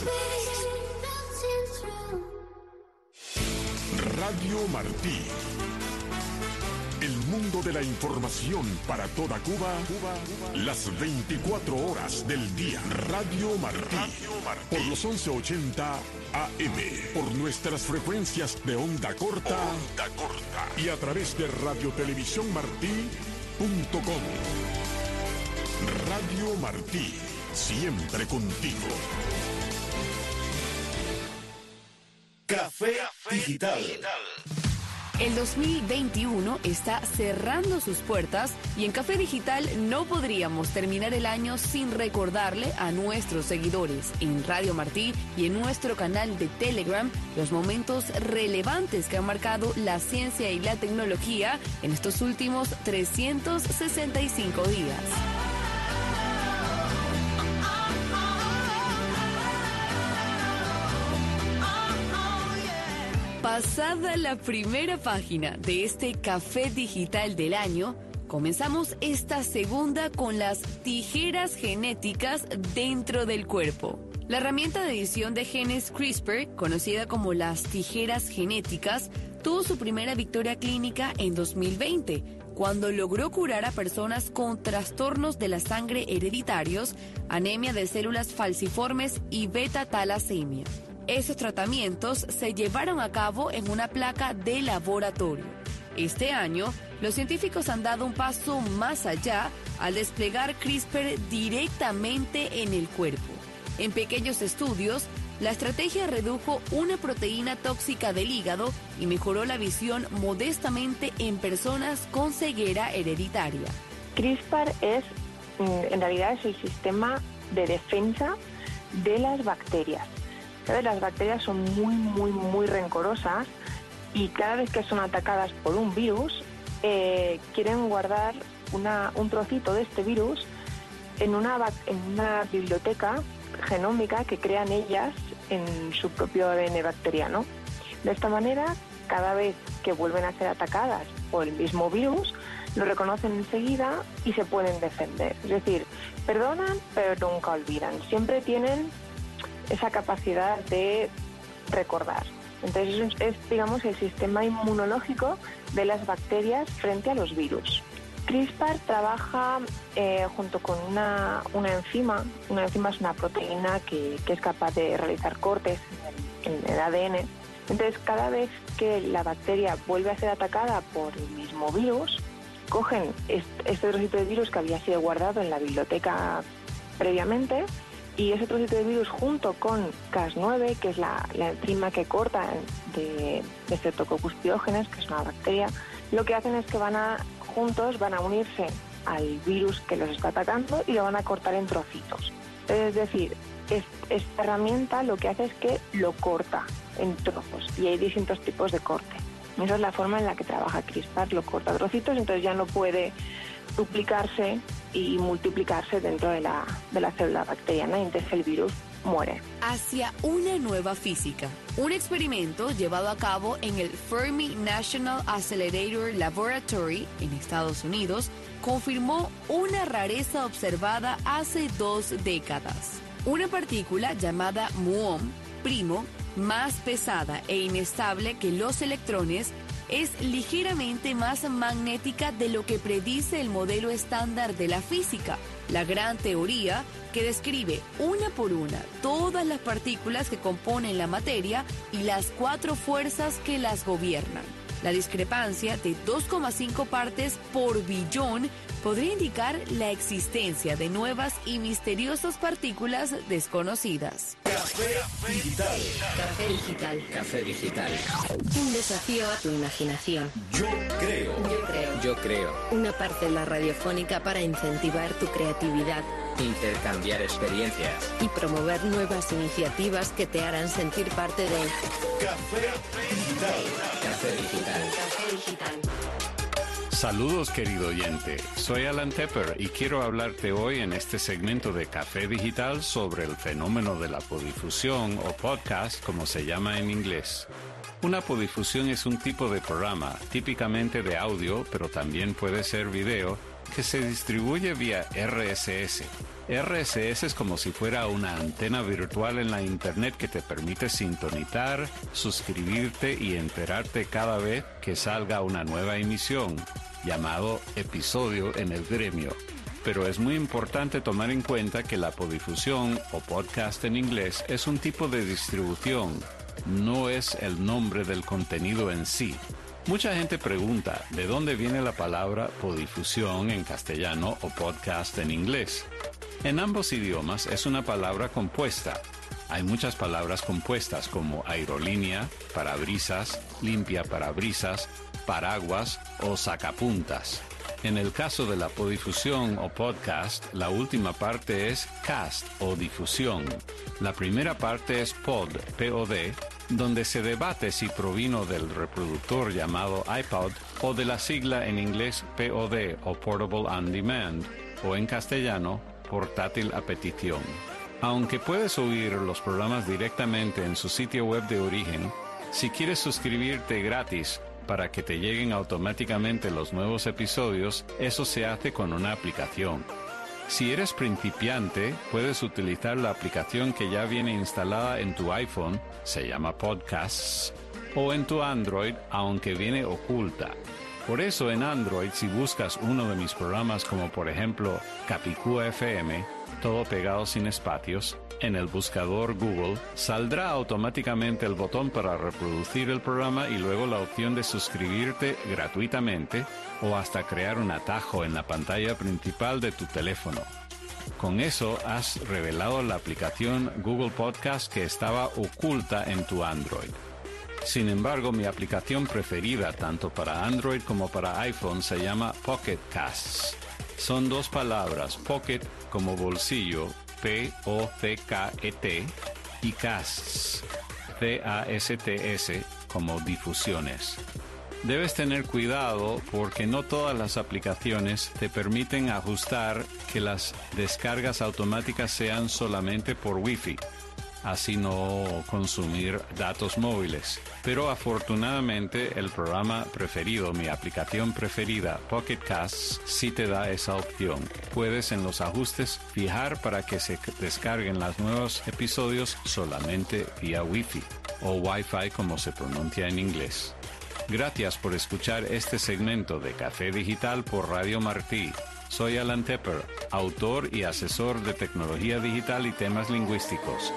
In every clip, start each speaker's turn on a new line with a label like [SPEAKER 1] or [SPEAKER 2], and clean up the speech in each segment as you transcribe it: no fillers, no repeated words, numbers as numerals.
[SPEAKER 1] Radio Martí. El mundo de la información para toda Cuba, las 24 horas del día. Radio Martí. Por los 1180 AM. Por nuestras frecuencias de onda corta. Y a través de radiotelevisiónmartí.com. Radio Martí. Siempre contigo.
[SPEAKER 2] Café Digital.
[SPEAKER 3] El 2021 está cerrando sus puertas y en Café Digital no podríamos terminar el año sin recordarle a nuestros seguidores en Radio Martí y en nuestro canal de Telegram los momentos relevantes que han marcado la ciencia y la tecnología en estos últimos 365 días. Pasada la primera página de este Café Digital del año, comenzamos esta segunda con las tijeras genéticas dentro del cuerpo. La herramienta de edición de genes CRISPR, conocida como las tijeras genéticas, tuvo su primera victoria clínica en 2020, cuando logró curar a personas con trastornos de la sangre hereditarios, anemia de células falciformes y beta-talasemia. Esos tratamientos se llevaron a cabo en una placa de laboratorio. Este año, los científicos han dado un paso más allá al desplegar CRISPR directamente en el cuerpo. En pequeños estudios, la estrategia redujo una proteína tóxica del hígado y mejoró la visión modestamente en personas con ceguera hereditaria.
[SPEAKER 4] CRISPR en realidad es el sistema de defensa de las bacterias. ¿Sabes? Las bacterias son muy rencorosas y cada vez que son atacadas por un virus, quieren guardar un trocito de este virus en una biblioteca genómica que crean ellas en su propio ADN bacteriano. De esta manera, cada vez que vuelven a ser atacadas por el mismo virus, lo reconocen enseguida y se pueden defender. Es decir, perdonan, pero nunca olvidan. Siempre tienen esa capacidad de recordar. Entonces es digamos, el sistema inmunológico de las bacterias frente a los virus. CRISPR trabaja junto con una enzima. Una enzima es una proteína que es capaz de realizar cortes en el ADN. Entonces, cada vez que la bacteria vuelve a ser atacada por el mismo virus, cogen este trocito de virus que había sido guardado en la biblioteca previamente, y ese trocito de virus junto con Cas9, que es la enzima que corta de Streptococcus pyogenes, que es una bacteria, lo que hacen es que juntos van a unirse al virus que los está atacando y lo van a cortar en trocitos. Es decir, esta herramienta lo que hace es que lo corta en trozos y hay distintos tipos de corte. Esa es la forma en la que trabaja CRISPR, lo corta a trocitos, entonces ya no puede duplicarse y multiplicarse dentro de la célula bacteriana y entonces el virus muere.
[SPEAKER 3] Hacia una nueva física. Un experimento llevado a cabo en el Fermi National Accelerator Laboratory en Estados Unidos confirmó una rareza observada hace 2 décadas. Una partícula llamada muón primo, más pesada e inestable que los electrones, es ligeramente más magnética de lo que predice el modelo estándar de la física, la gran teoría que describe una por una todas las partículas que componen la materia y las 4 fuerzas que las gobiernan. La discrepancia de 2,5 partes por billón podría indicar la existencia de nuevas y misteriosas partículas desconocidas.
[SPEAKER 2] Café Digital.
[SPEAKER 5] Café Digital.
[SPEAKER 2] Café Digital.
[SPEAKER 5] Un desafío a tu imaginación.
[SPEAKER 2] Yo creo.
[SPEAKER 5] Una parcela radiofónica para incentivar tu creatividad.
[SPEAKER 6] Intercambiar experiencias.
[SPEAKER 5] Y promover nuevas iniciativas que te harán sentir parte de...
[SPEAKER 2] Café Digital.
[SPEAKER 6] Café Digital.
[SPEAKER 5] Café Digital.
[SPEAKER 7] Saludos, querido oyente. Soy Alan Tepper y quiero hablarte hoy en este segmento de Café Digital sobre el fenómeno de la podifusión o podcast, como se llama en inglés. Una podifusión es un tipo de programa, típicamente de audio, pero también puede ser video, que se distribuye vía RSS. RSS es como si fuera una antena virtual en la Internet que te permite sintonizar, suscribirte y enterarte cada vez que salga una nueva emisión, llamado episodio en el gremio. Pero es muy importante tomar en cuenta que la podifusión o podcast en inglés es un tipo de distribución, no es el nombre del contenido en sí. Mucha gente pregunta de dónde viene la palabra podifusión en castellano o podcast en inglés. En ambos idiomas es una palabra compuesta. Hay muchas palabras compuestas como aerolínea, parabrisas, limpia parabrisas, paraguas o sacapuntas. En el caso de la podifusión o podcast, la última parte es cast o difusión. La primera parte es pod, P-O-D, donde se debate si provino del reproductor llamado iPod o de la sigla en inglés POD o Portable On Demand, o en castellano, portátil a petición. Aunque puedes oír los programas directamente en su sitio web de origen, si quieres suscribirte gratis para que te lleguen automáticamente los nuevos episodios, eso se hace con una aplicación. Si eres principiante, puedes utilizar la aplicación que ya viene instalada en tu iPhone, se llama Podcasts, o en tu Android, aunque viene oculta. Por eso en Android, si buscas uno de mis programas como por ejemplo Capicúa FM, todo pegado sin espacios, en el buscador Google, saldrá automáticamente el botón para reproducir el programa y luego la opción de suscribirte gratuitamente o hasta crear un atajo en la pantalla principal de tu teléfono. Con eso has revelado la aplicación Google Podcast que estaba oculta en tu Android. Sin embargo, mi aplicación preferida tanto para Android como para iPhone se llama Pocket Casts. Son dos palabras, pocket como bolsillo, P-O-C-K-E-T, y casts, C-A-S-T-S, como difusiones. Debes tener cuidado porque no todas las aplicaciones te permiten ajustar que las descargas automáticas sean solamente por Wi-Fi, así no consumir datos móviles. Pero afortunadamente el programa preferido, mi aplicación preferida, Pocket Casts, sí te da esa opción. Puedes en los ajustes fijar para que se descarguen los nuevos episodios solamente vía Wi-Fi o Wi-Fi como se pronuncia en inglés. Gracias por escuchar este segmento de Café Digital por Radio Martí. Soy Alan Tepper, autor y asesor de tecnología digital y temas lingüísticos.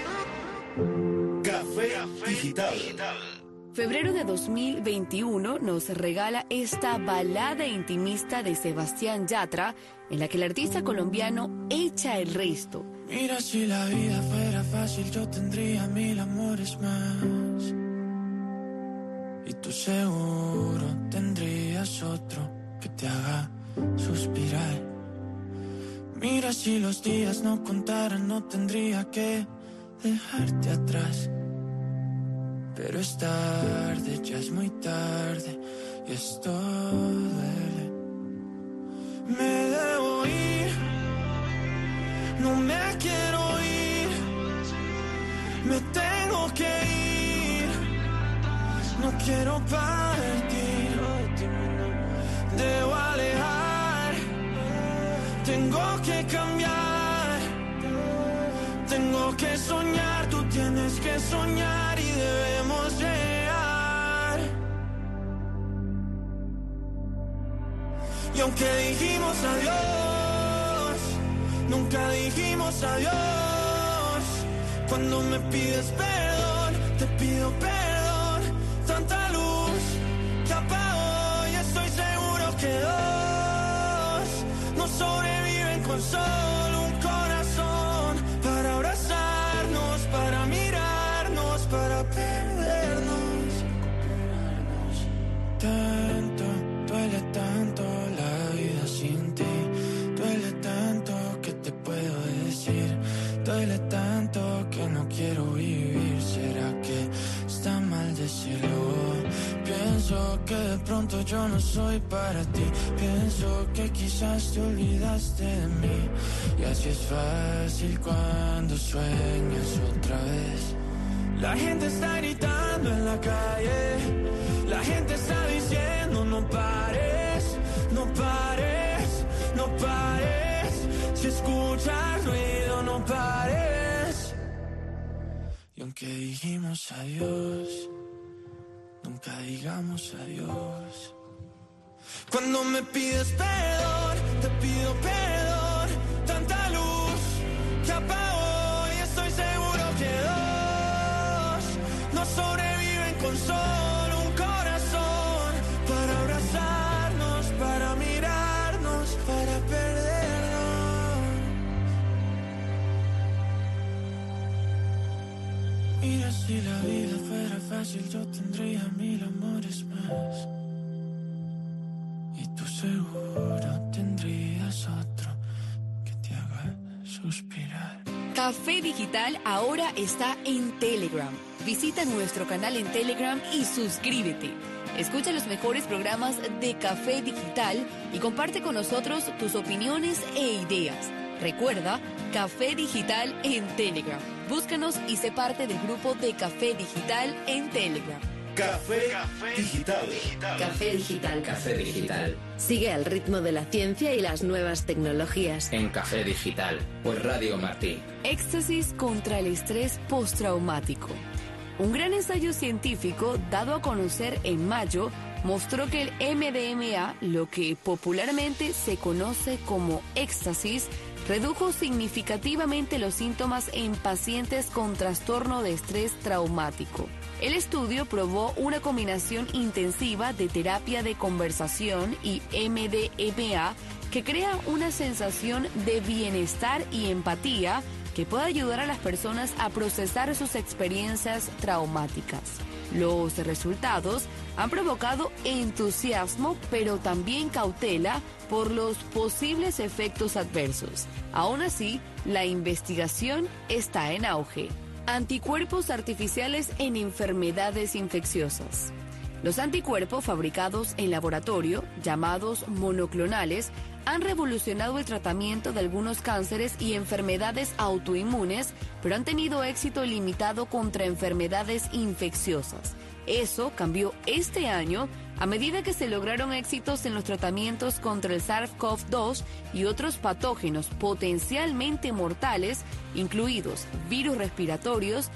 [SPEAKER 2] Café Digital.
[SPEAKER 3] Febrero de 2021 nos regala esta balada intimista de Sebastián Yatra, en la que el artista colombiano echa el resto.
[SPEAKER 8] Mira, si la vida fuera fácil, yo tendría 1000 amores más. Y tú seguro tendrías otro que te haga suspirar. Mira, si los días no contaran, no tendría que dejarte atrás. Pero es tarde, ya es muy tarde, y esto duele. Me debo ir, no me quiero ir, me tengo que ir, no quiero partir, debo alejar, tengo que cambiar, tengo que soñar, tú tienes que soñar y debemos llegar. Y aunque dijimos adiós, nunca dijimos adiós. Cuando me pides perdón, te pido perdón. Tanta luz que apagó y estoy seguro que dos no sobreviven con solo un corazón. Para abrazarnos, para mirarnos, para perdernos. Tanto, duele tanto la vida sin ti. Duele tanto que te puedo decir. Duele tanto que no quiero vivir. ¿Será que está mal decirlo? Pienso que de pronto yo no soy para ti. Pienso que quizás te olvidaste de mí. Y así es fácil cuando sueñas otra vez. La gente está gritando en la calle. La gente está diciendo no pares, no pares. que dijimos adiós, nunca digamos adiós. Cuando me pides perdón, te pido perdón. Tanta luz que apagó y estoy seguro que dos no sobreviven con solo un corazón. Para abrazarnos, para mirarnos, para perdernos. Mira, si la vida fuera fácil yo tendría 1000 amores más. Y tú seguro tendrías otro que te haga suspirar.
[SPEAKER 3] Café Digital ahora está en Telegram. Visita nuestro canal en Telegram y suscríbete. Escucha los mejores programas de Café Digital y comparte con nosotros tus opiniones e ideas. Recuerda, Café Digital en Telegram. Búscanos y sé parte del grupo de Café Digital en Telegram.
[SPEAKER 2] Café Digital.
[SPEAKER 5] Café Digital.
[SPEAKER 6] Café Digital.
[SPEAKER 5] Sigue al ritmo de la ciencia y las nuevas tecnologías.
[SPEAKER 6] En Café Digital, por Radio Martí.
[SPEAKER 3] Éxtasis contra el estrés postraumático. Un gran ensayo científico dado a conocer en mayo mostró que el MDMA, lo que popularmente se conoce como éxtasis, redujo significativamente los síntomas en pacientes con trastorno de estrés traumático. El estudio probó una combinación intensiva de terapia de conversación y MDMA que crea una sensación de bienestar y empatía que puede ayudar a las personas a procesar sus experiencias traumáticas. Los resultados han provocado entusiasmo, pero también cautela por los posibles efectos adversos. Aún así, la investigación está en auge. Anticuerpos artificiales en enfermedades infecciosas. Los anticuerpos fabricados en laboratorio, llamados monoclonales, han revolucionado el tratamiento de algunos cánceres y enfermedades autoinmunes, pero han tenido éxito limitado contra enfermedades infecciosas. Eso cambió este año a medida que se lograron éxitos en los tratamientos contra el SARS-CoV-2 y otros patógenos potencialmente mortales, incluidos virus respiratorios,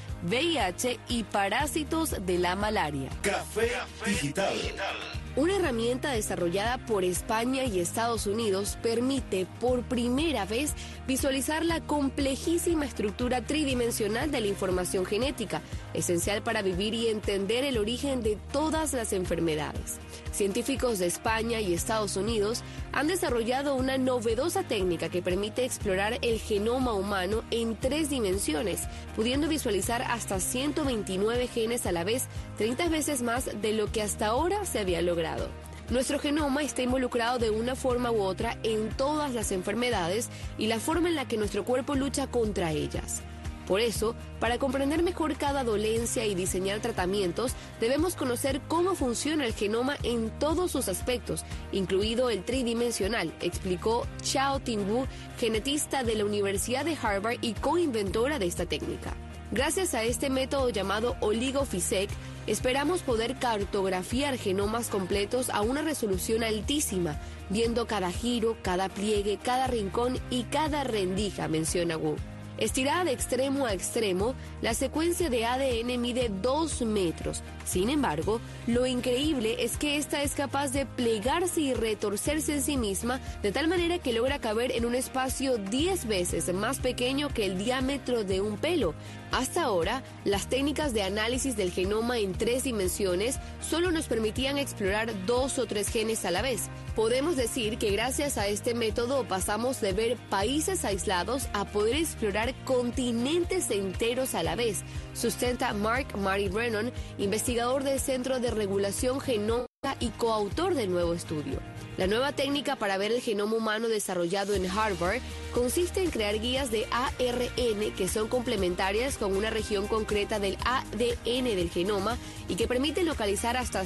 [SPEAKER 3] VIH y parásitos de la malaria.
[SPEAKER 2] Café Digital.
[SPEAKER 5] Una herramienta desarrollada por España y Estados Unidos permite por primera vez visualizar la complejísima estructura tridimensional de la información genética, esencial para vivir y entender el origen de todas las enfermedades. Científicos de España y Estados Unidos han desarrollado una novedosa técnica que permite explorar el genoma humano en 3 dimensiones, pudiendo visualizar hasta 129 genes a la vez, 30 veces más de lo que hasta ahora se había logrado. Nuestro genoma está involucrado de una forma u otra en todas las enfermedades y la forma en la que nuestro cuerpo lucha contra ellas. Por eso, para comprender mejor cada dolencia y diseñar tratamientos, debemos conocer cómo funciona el genoma en todos sus aspectos, incluido el tridimensional, explicó Chao Ting-Wu, genetista de la Universidad de Harvard y coinventora de esta técnica. Gracias a este método llamado OligoPhysEq, esperamos poder cartografiar genomas completos a una resolución altísima, viendo cada giro, cada pliegue, cada rincón y cada rendija, menciona Wu. Estirada de extremo a extremo, la secuencia de ADN mide 2 metros. Sin embargo, lo increíble es que esta es capaz de plegarse y retorcerse en sí misma de tal manera que logra caber en un espacio 10 veces más pequeño que el diámetro de un pelo. Hasta ahora, las técnicas de análisis del genoma en 3 dimensiones solo nos permitían explorar 2 o 3 genes a la vez. Podemos decir que gracias a este método pasamos de ver países aislados a poder explorar continentes enteros a la vez, sustenta Mark Murray Brennan, investigador del Centro de Regulación Genómica y coautor del nuevo estudio. La nueva técnica para ver el genoma humano desarrollado en Harvard consiste en crear guías de ARN que son complementarias con una región concreta del ADN del genoma y que permiten localizar hasta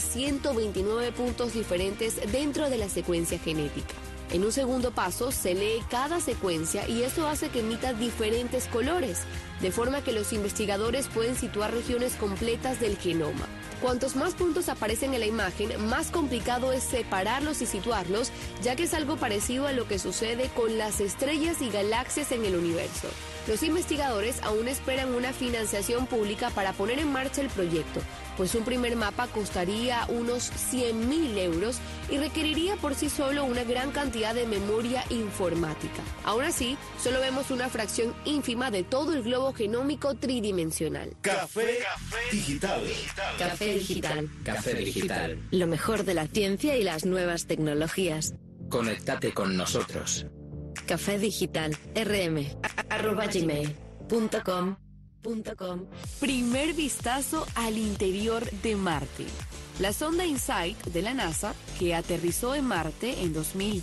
[SPEAKER 5] 129 puntos diferentes dentro de la secuencia genética. En un segundo paso se lee cada secuencia y esto hace que emita diferentes colores, de forma que los investigadores pueden situar regiones completas del genoma. Cuantos más puntos aparecen en la imagen, más complicado es separarlos y situarlos, ya que es algo parecido a lo que sucede con las estrellas y galaxias en el universo. Los investigadores aún esperan una financiación pública para poner en marcha el proyecto, pues un primer mapa costaría unos 100.000 euros y requeriría por sí solo una gran cantidad de memoria informática. Aún así, solo vemos una fracción ínfima de todo el globo genómico tridimensional.
[SPEAKER 2] Café Digital.
[SPEAKER 9] Café Digital.
[SPEAKER 6] Café Digital.
[SPEAKER 9] Lo mejor de la ciencia y las nuevas tecnologías.
[SPEAKER 6] Conéctate con nosotros.
[SPEAKER 9] Café Digital. rm@gmail.com.
[SPEAKER 3] Primer vistazo al interior de Marte. La sonda InSight de la NASA, que aterrizó en Marte en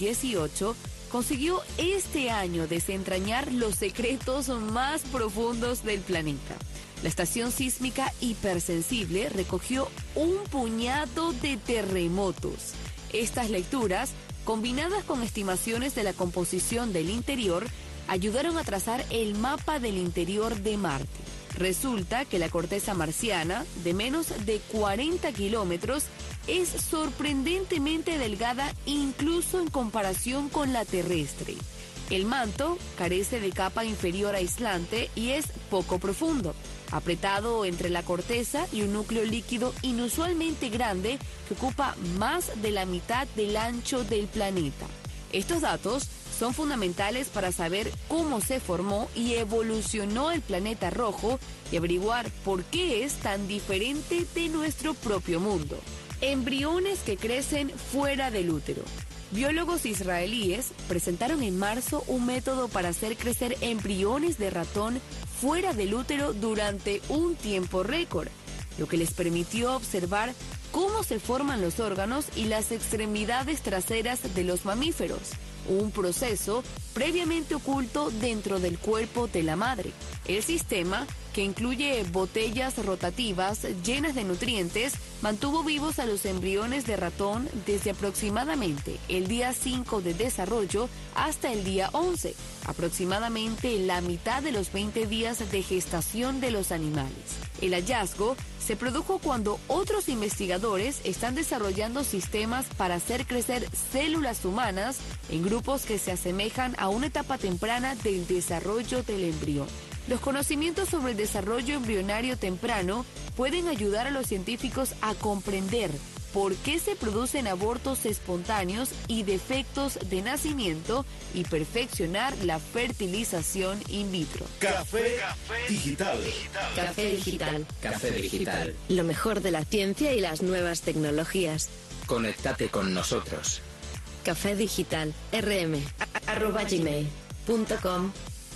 [SPEAKER 3] 2018, consiguió este año desentrañar los secretos más profundos del planeta. La estación sísmica hipersensible recogió un puñado de terremotos. Estas lecturas, combinadas con estimaciones de la composición del interior, ayudaron a trazar el mapa del interior de Marte. Resulta que la corteza marciana, de menos de 40 kilómetros, es sorprendentemente delgada incluso en comparación con la terrestre. El manto carece de capa inferior aislante y es poco profundo, apretado entre la corteza y un núcleo líquido inusualmente grande que ocupa más de la mitad del ancho del planeta. Estos datos son fundamentales para saber cómo se formó y evolucionó el planeta rojo y averiguar por qué es tan diferente de nuestro propio mundo. Embriones que crecen fuera del útero. Biólogos israelíes presentaron en marzo un método para hacer crecer embriones de ratón fuera del útero durante un tiempo récord, lo que les permitió observar cómo se forman los órganos y las extremidades traseras de los mamíferos, un proceso previamente oculto dentro del cuerpo de la madre. El sistema, que incluye botellas rotativas llenas de nutrientes, mantuvo vivos a los embriones de ratón desde aproximadamente el día 5 de desarrollo hasta el día 11, aproximadamente la mitad de los 20 días de gestación de los animales. El hallazgo se produjo cuando otros investigadores están desarrollando sistemas para hacer crecer células humanas en grupos que se asemejan a una etapa temprana del desarrollo del embrión. Los conocimientos sobre el desarrollo embrionario temprano pueden ayudar a los científicos a comprender por qué se producen abortos espontáneos y defectos de nacimiento y perfeccionar la fertilización in vitro.
[SPEAKER 2] Café Digital.
[SPEAKER 9] Café Digital.
[SPEAKER 6] Café Digital.
[SPEAKER 9] Lo mejor de la ciencia y las nuevas tecnologías.
[SPEAKER 6] Conéctate con nosotros.
[SPEAKER 9] Café Digital. rm@gmail.com.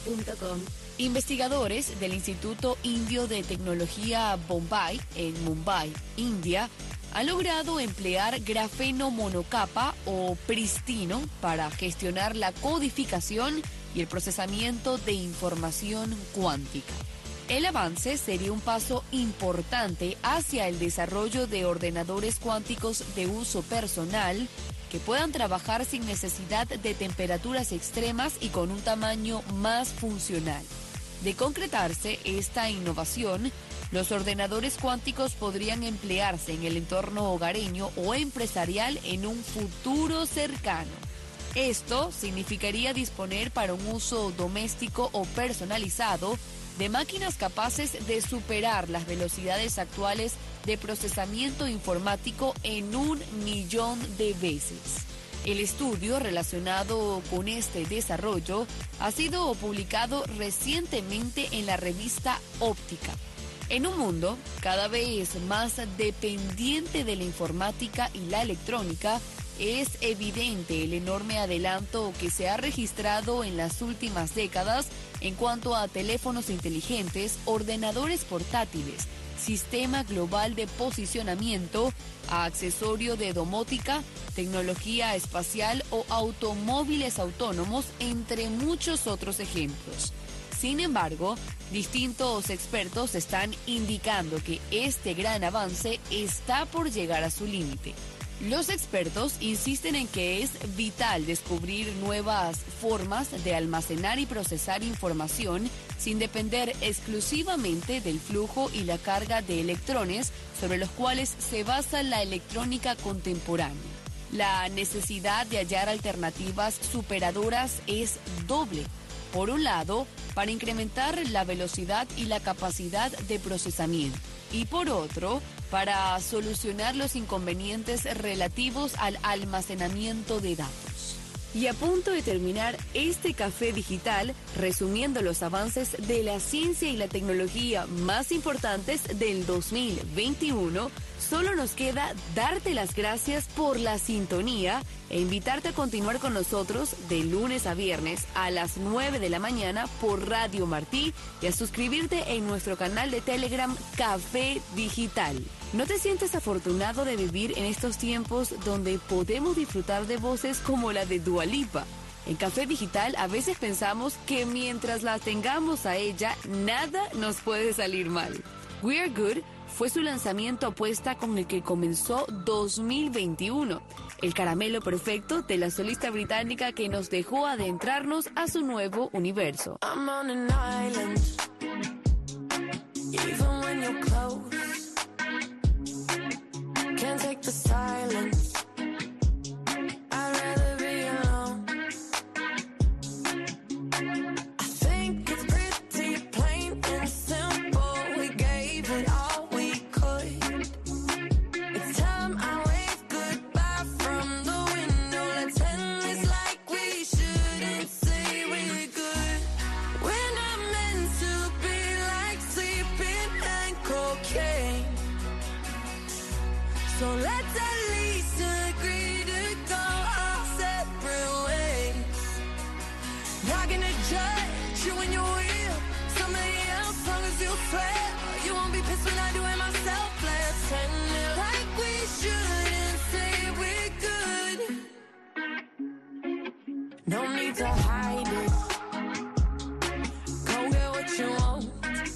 [SPEAKER 3] Investigadores del Instituto Indio de Tecnología Bombay, en Mumbai, India, han logrado emplear grafeno monocapa o pristino para gestionar la codificación y el procesamiento de información cuántica. El avance sería un paso importante hacia el desarrollo de ordenadores cuánticos de uso personal que puedan trabajar sin necesidad de temperaturas extremas y con un tamaño más funcional. De concretarse esta innovación, los ordenadores cuánticos podrían emplearse en el entorno hogareño o empresarial en un futuro cercano. Esto significaría disponer para un uso doméstico o personalizado de máquinas capaces de superar las velocidades actuales de procesamiento informático en 1.000.000 de veces. El estudio relacionado con este desarrollo ha sido publicado recientemente en la revista Óptica. En un mundo cada vez más dependiente de la informática y la electrónica, es evidente el enorme adelanto que se ha registrado en las últimas décadas en cuanto a teléfonos inteligentes, ordenadores portátiles, sistema global de posicionamiento, a accesorio de domótica, tecnología espacial o automóviles autónomos, entre muchos otros ejemplos. Sin embargo, distintos expertos están indicando que este gran avance está por llegar a su límite. Los expertos insisten en que es vital descubrir nuevas formas de almacenar y procesar información sin depender exclusivamente del flujo y la carga de electrones sobre los cuales se basa la electrónica contemporánea. La necesidad de hallar alternativas superadoras es doble. Por un lado, para incrementar la velocidad y la capacidad de procesamiento. Y por otro, para solucionar los inconvenientes relativos al almacenamiento de datos. Y a punto de terminar este café digital, resumiendo los avances de la ciencia y la tecnología más importantes del 2021, solo nos queda darte las gracias por la sintonía e invitarte a continuar con nosotros de lunes a viernes a las 9 de la mañana por Radio Martí y a suscribirte en nuestro canal de Telegram Café Digital. ¿No te sientes afortunado de vivir en estos tiempos donde podemos disfrutar de voces como la de Dua Lipa? En Café Digital a veces pensamos que mientras la tengamos a ella, nada nos puede salir mal. We're Good fue su lanzamiento apuesta con el que comenzó 2021. El caramelo perfecto de la solista británica que nos dejó adentrarnos a su nuevo universo.
[SPEAKER 8] I'm on an island, even when you're close. Can't take the silence. I'd rather be alone. I think it's pretty plain and simple. We gave it all we could. It's time I wave goodbye from the window. Let's end this like we shouldn't say we're good. We're not meant to be like sleeping and cocaine. So let's at least agree to go our separate ways. Not gonna judge you when you're with somebody else, as long as you swear you won't be pissed when I do it myself. Let's end it like we shouldn't say we're good. No need to hide it. Go get what you want.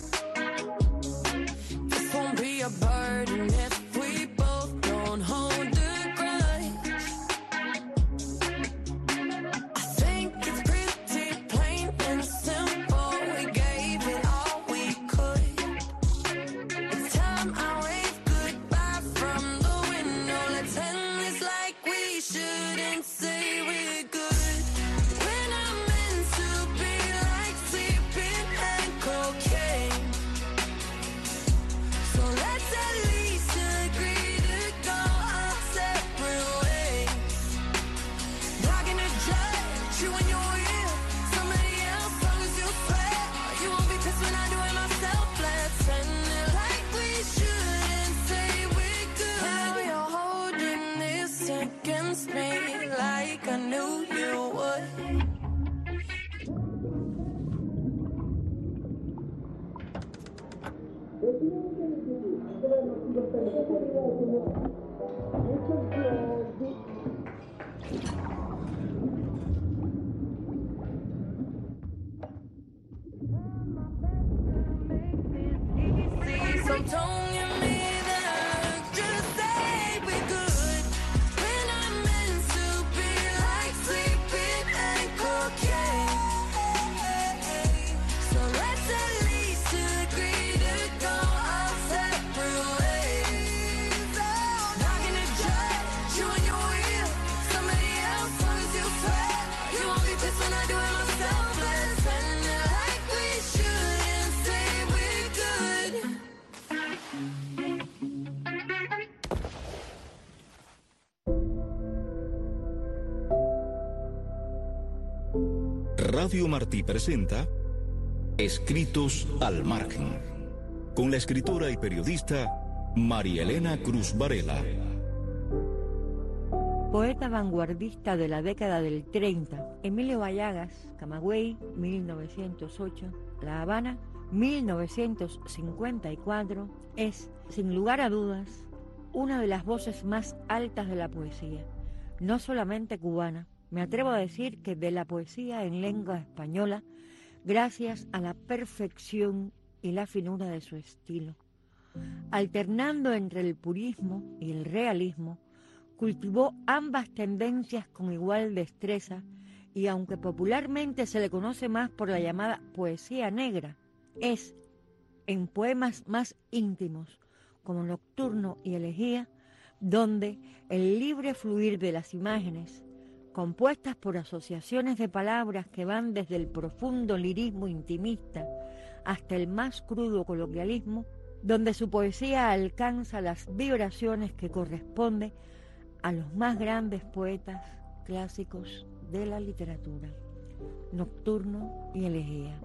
[SPEAKER 8] This won't be a burden if we both don't hold a grudge. I think it's pretty plain and simple. We gave it all we could. It's time I wave goodbye from the window. Let's end this like we shouldn't say we're good. We're not meant to be like sleeping and cocaine. So let's at least agree to go our separate ways. Not gonna judge you when you're with somebody else, as long as you swear you won't be pissed when I do it myself. Let's end it like we shouldn't say we're good. Now you're holding this against me like I knew you would. So don't give me that look, just say we're good. We're not meant to be like sleeping and cocaine. So let's at least agree to go our separate ways. Not gonna judge you when you're with somebody else, as long as you swear you won't be pissed when I do it myself. Let's end it like we shouldn't say we're good.
[SPEAKER 2] Radio Martí presenta Escritos al Margen, con la escritora y periodista María Elena Cruz Varela.
[SPEAKER 10] Poeta vanguardista de la década del 30, Emilio Valladares, Camagüey, 1908, La Habana, 1954, es, sin lugar a dudas, una de las voces más altas de la poesía, no solamente cubana, me atrevo a decir que de la poesía en lengua española, gracias a la perfección y la finura de su estilo. Alternando entre el purismo y el realismo, cultivó ambas tendencias con igual destreza y aunque popularmente se le conoce más por la llamada poesía negra, es, en poemas más íntimos como Nocturno y Elegía, donde el libre fluir de las imágenes, compuestas por asociaciones de palabras que van desde el profundo lirismo intimista hasta el más crudo coloquialismo, donde su poesía alcanza las vibraciones que corresponden a los más grandes poetas clásicos de la literatura, Nocturno y Elegía.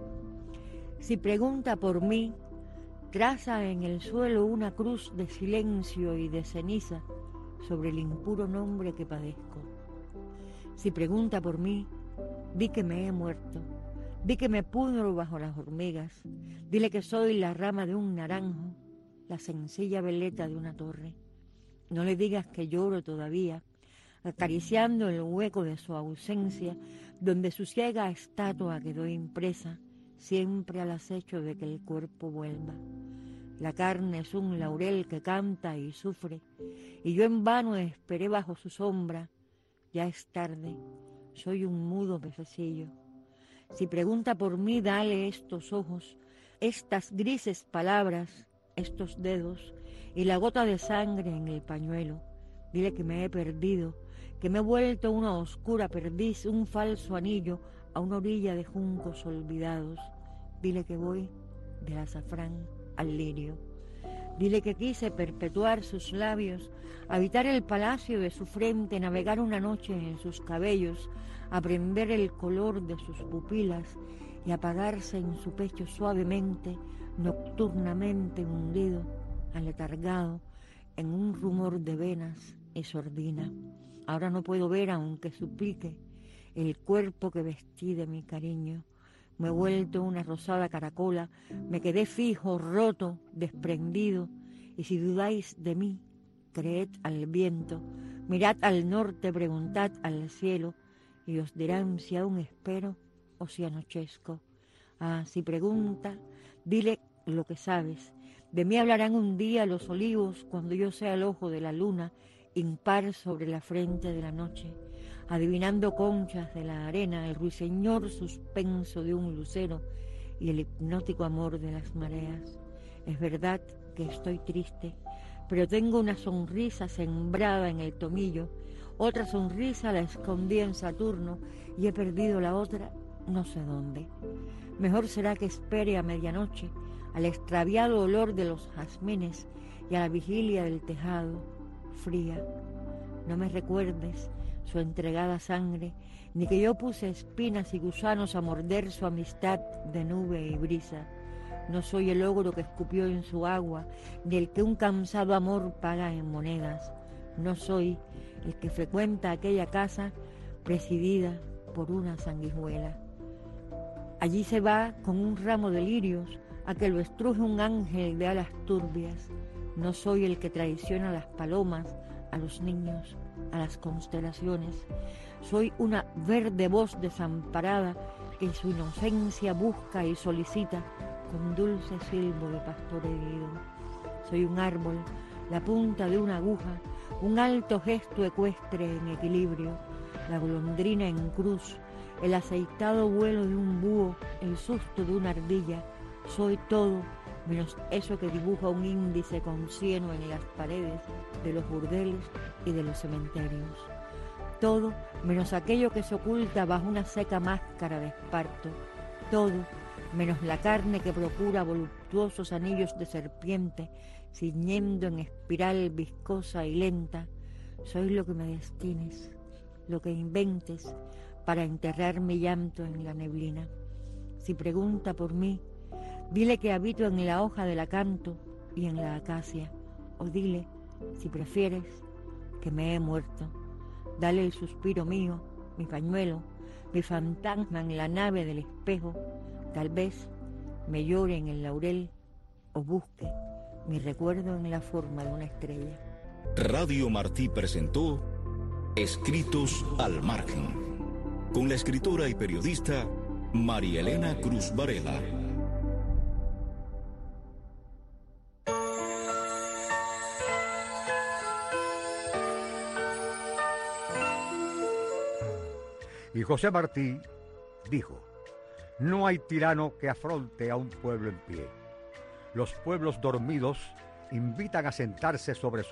[SPEAKER 10] Si pregunta por mí, traza en el suelo una cruz de silencio y de ceniza sobre el impuro nombre que padezco. Si pregunta por mí, di que me he muerto, di que me pudro bajo las hormigas, dile que soy la rama de un naranjo, la sencilla veleta de una torre. No le digas que lloro todavía, acariciando el hueco de su ausencia, donde su ciega estatua quedó impresa, siempre al acecho de que el cuerpo vuelva. La carne es un laurel que canta y sufre, y yo en vano esperé bajo su sombra. Ya es tarde, soy un mudo pececillo. Si pregunta por mí, dale estos ojos, estas grises palabras, estos dedos, y la gota de sangre en el pañuelo. Dile que me he perdido, que me he vuelto una oscura perdiz, un falso anillo a una orilla de juncos olvidados. Dile que voy del azafrán al lirio. Dile que quise perpetuar sus labios, habitar el palacio de su frente, navegar una noche en sus cabellos, aprender el color de sus pupilas y apagarse en su pecho suavemente, nocturnamente hundido, aletargado, en un rumor de venas y sordina. Ahora no puedo ver, aunque suplique, el cuerpo que vestí de mi cariño. Me he vuelto una rosada caracola, me quedé fijo, roto, desprendido, y si dudáis de mí, creed al viento, mirad al norte, preguntad al cielo, y os dirán si aún espero o si anochezco. Ah, si pregunta, dile lo que sabes. De mí hablarán un día los olivos cuando yo sea el ojo de la luna, impar sobre la frente de la noche, adivinando conchas de la arena, el ruiseñor suspenso de un lucero y el hipnótico amor de las mareas. Es verdad que estoy triste, pero tengo una sonrisa sembrada en el tomillo, otra sonrisa la escondí en Saturno y he perdido la otra no sé dónde. Mejor será que espere a medianoche, al extraviado olor de los jazmines y a la vigilia del tejado, fría. No me recuerdes su entregada sangre, ni que yo puse espinas y gusanos a morder su amistad de nube y brisa. No soy el ogro que escupió en su agua, ni el que un cansado amor paga en monedas. No soy el que frecuenta aquella casa presidida por una sanguijuela. Allí se va con un ramo de lirios a que lo estruje un ángel de alas turbias. No soy el que traiciona a las palomas, a los niños, a las constelaciones. Soy una verde voz desamparada que su inocencia busca y solicita con dulce silbo de pastor herido. Soy un árbol, la punta de una aguja, un alto gesto ecuestre en equilibrio, la golondrina en cruz, el aceitado vuelo de un búho, el susto de una ardilla. Soy todo menos eso que dibuja un índice con cieno en las paredes de los burdeles y de los cementerios. Todo menos aquello que se oculta bajo una seca máscara de esparto. Todo menos la carne que procura voluptuosos anillos de serpiente, ciñendo en espiral viscosa y lenta. Soy lo que me destines, lo que inventes para enterrar mi llanto en la neblina. Si pregunta por mí, dile que habito en la hoja del acanto y en la acacia, o dile, si prefieres, que me he muerto. Dale el suspiro mío, mi pañuelo, mi fantasma en la nave del espejo. Tal vez me llore en el laurel o busque mi recuerdo en la forma de una estrella.
[SPEAKER 2] Radio Martí presentó Escritos al Margen, con la escritora y periodista María Elena Cruz Varela.
[SPEAKER 11] Y José Martí dijo: no hay tirano que afronte a un pueblo en pie. Los pueblos dormidos invitan a sentarse sobre su